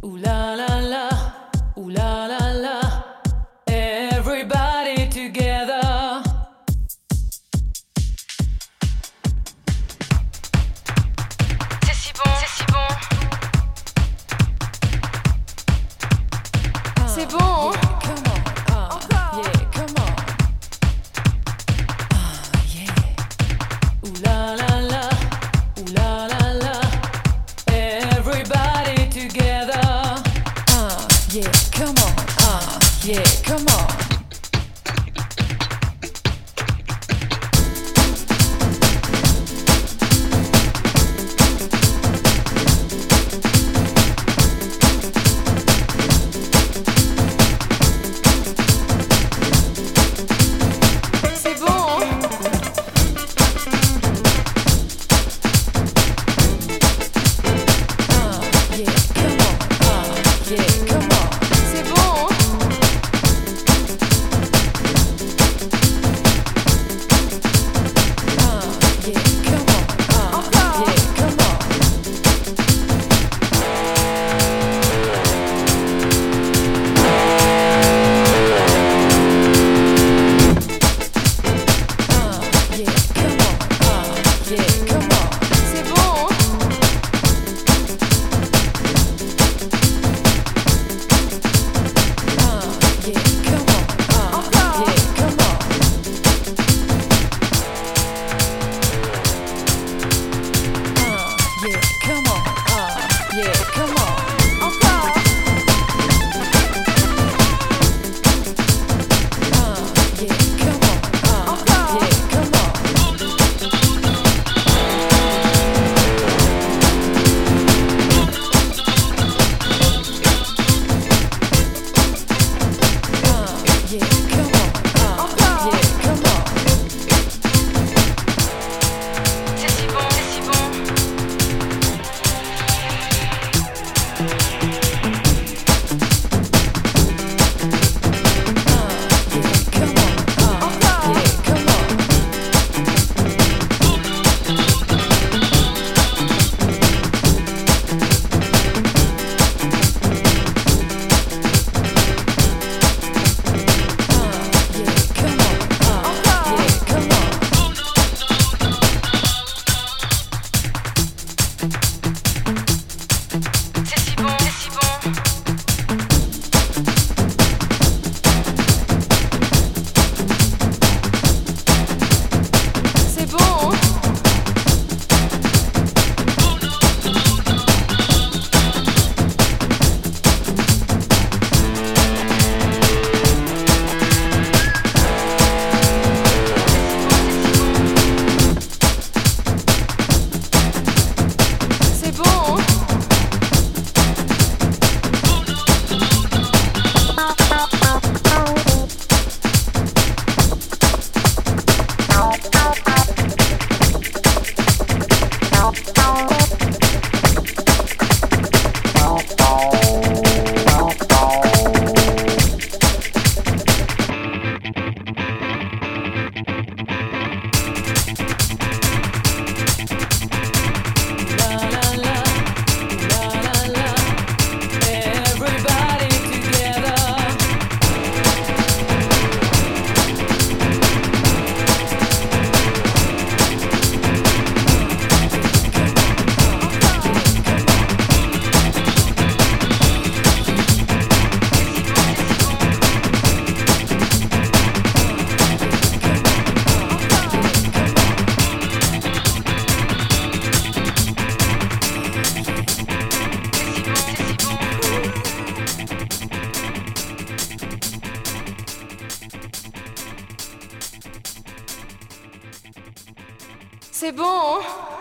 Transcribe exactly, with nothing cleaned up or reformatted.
Ooh la la la, ooh la la la, everybody together. C'est si bon, c'est si bon. Ah, C'est bon. yeah, come on, ah, Encore. yeah, come on. Ah, yeah. Ooh la la la, ooh la la la, everybody together. Ah, yeah, come on, ah, yeah, come on. C'est bon. Ah, yeah, come on, ah, yeah, come on. C'est bon. Ah, yeah, come on, ah, Encore. yeah, come on. Ah, yeah, come on, ah, yeah, come on. C'est bon. Ah, yeah, come on, ah, Encore. yeah, come on. Ah, yeah, come on, ah, yeah, come on. Encore. Ah, yeah, come on, ah, Encore. yeah, come on. Ah, yeah, come on, ah, Encore. yeah, come on. C'est si bon, c'est si bon. Ah, yeah, come on, ah, Encore. yeah, come on. Ah, yeah, come on, ah, yeah, come on. C'est si bon, c'est si bon. C'est bon. C'est bon. La la la, la la la, everybody together. C'est bon.